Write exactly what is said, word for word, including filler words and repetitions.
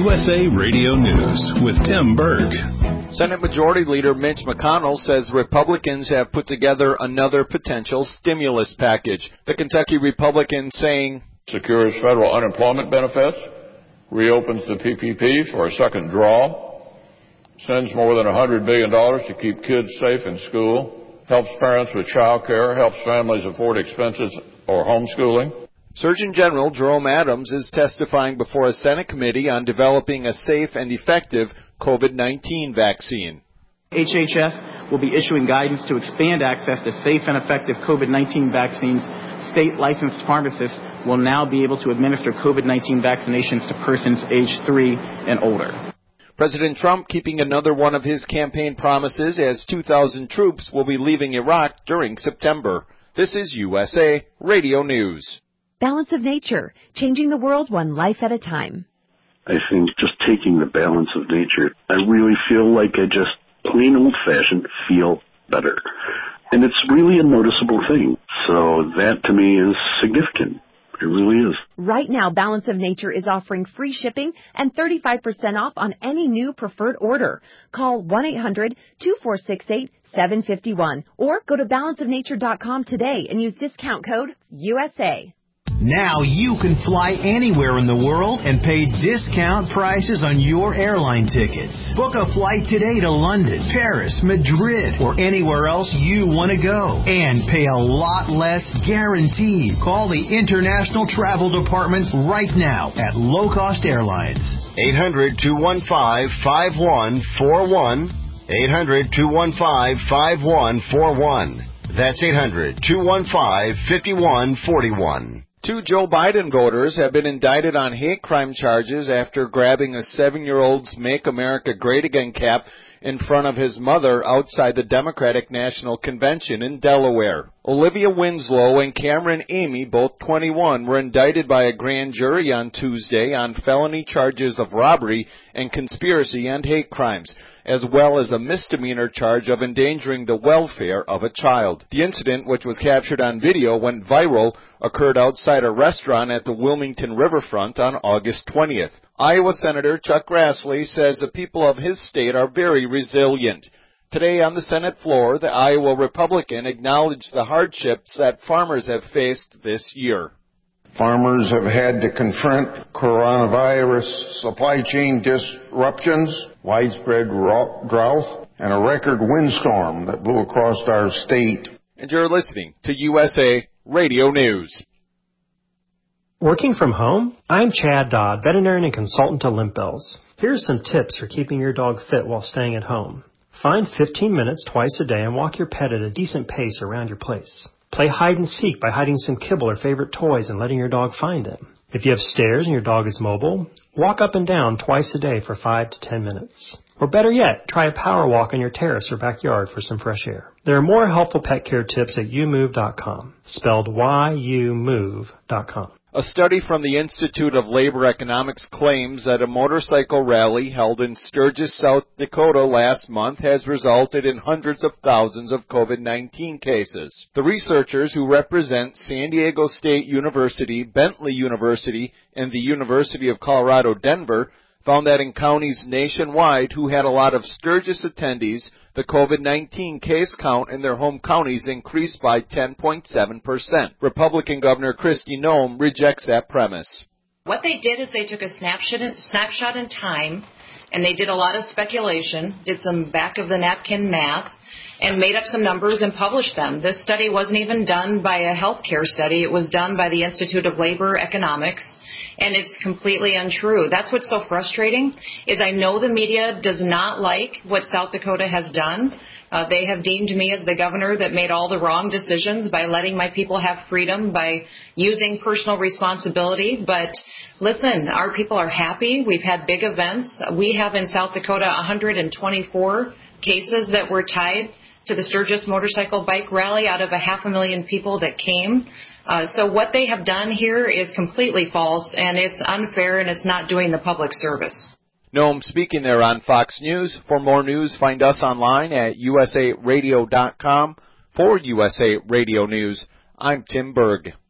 U S A Radio News with Tim Berg. Senate Majority Leader Mitch McConnell says Republicans have put together another potential stimulus package. The Kentucky Republican saying, secures federal unemployment benefits, reopens the P P P for a second draw, sends more than one hundred billion dollars to keep kids safe in school, helps parents with child care, helps families afford expenses or homeschooling. Surgeon General Jerome Adams is testifying before a Senate committee on developing a safe and effective COVID nineteen vaccine. H H S will be issuing guidance to expand access to safe and effective COVID nineteen vaccines. State licensed pharmacists will now be able to administer COVID nineteen vaccinations to persons aged three and older. President Trump keeping another one of his campaign promises as two thousand troops will be leaving Iraq during September. This is U S A Radio News. Balance of nature, changing the world one life at a time. I think just taking the balance of nature, I really feel like I just plain old-fashioned feel better. And it's really a noticeable thing. So that to me is significant. It really is. Right now, Balance of Nature is offering free shipping and thirty-five percent off on any new preferred order. Call one eight hundred two four six eight seven five one or go to balance of nature dot com today and use discount code U S A. Now you can fly anywhere in the world and pay discount prices on your airline tickets. Book a flight today to London, Paris, Madrid, or anywhere else you want to go. And pay a lot less guaranteed. Call the International Travel Department right now at Low Cost Airlines. eight hundred two one five five one four one. eight hundred two one five five one four one. That's eight hundred two one five five one four one. Two Joe Biden voters have been indicted on hate crime charges after grabbing a seven-year-old's Make America Great Again cap in front of his mother outside the Democratic National Convention in Delaware. Olivia Winslow and Cameron Amy, both twenty-one, were indicted by a grand jury on Tuesday on felony charges of robbery and conspiracy and hate crimes, as well as a misdemeanor charge of endangering the welfare of a child. The incident, which was captured on video, went viral, occurred outside a restaurant at the Wilmington Riverfront on August twentieth. Iowa Senator Chuck Grassley says the people of his state are very resilient. Today on the Senate floor, the Iowa Republican acknowledged the hardships that farmers have faced this year. Farmers have had to confront coronavirus supply chain disruptions, widespread drought, and a record windstorm that blew across our state. And you're listening to U S A Radio News. Working from home? I'm Chad Dodd, veterinarian and consultant to Limp Bells. Here's some tips for keeping your dog fit while staying at home. Find fifteen minutes twice a day and walk your pet at a decent pace around your place. Play hide and seek by hiding some kibble or favorite toys and letting your dog find them. If you have stairs and your dog is mobile, walk up and down twice a day for five to ten minutes. Or better yet, try a power walk on your terrace or backyard for some fresh air. There are more helpful pet care tips at you move dot com, spelled Y U move dot com. A study from the Institute of Labor Economics claims that a motorcycle rally held in Sturgis, South Dakota last month has resulted in hundreds of thousands of COVID nineteen cases. The researchers, who represent San Diego State University, Bentley University, and the University of Colorado, Denver, found that in counties nationwide who had a lot of Sturgis attendees, the COVID nineteen case count in their home counties increased by ten point seven percent. Republican Governor Kristi Noem rejects that premise. What they did is they took a snapshot in, snapshot in time, and they did a lot of speculation, did some back-of-the-napkin math, and made up some numbers and published them. This study wasn't even done by a healthcare study. It was done by the Institute of Labor Economics, and it's completely untrue. That's what's so frustrating, is I know the media does not like what South Dakota has done. Uh, they have deemed me as the governor that made all the wrong decisions by letting my people have freedom, by using personal responsibility. But listen, our people are happy. We've had big events. We have in South Dakota one hundred twenty-four cases that were tied to the Sturgis motorcycle bike rally out of a half a million people that came. Uh, so what they have done here is completely false, and it's unfair, and it's not doing the public service. Noem speaking there on Fox News. For more news, find us online at U S A radio dot com. For U S A Radio News, I'm Tim Berg.